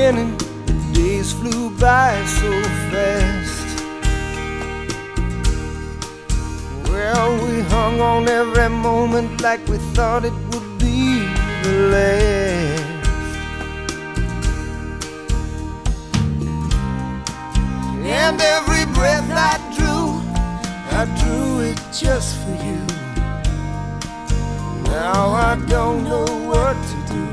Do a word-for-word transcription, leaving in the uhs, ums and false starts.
beginning, the days flew by so fast. Well, we hung on every moment like we thought it would be the last. And every breath I drew, I drew it just for you. Now I don't know what to do.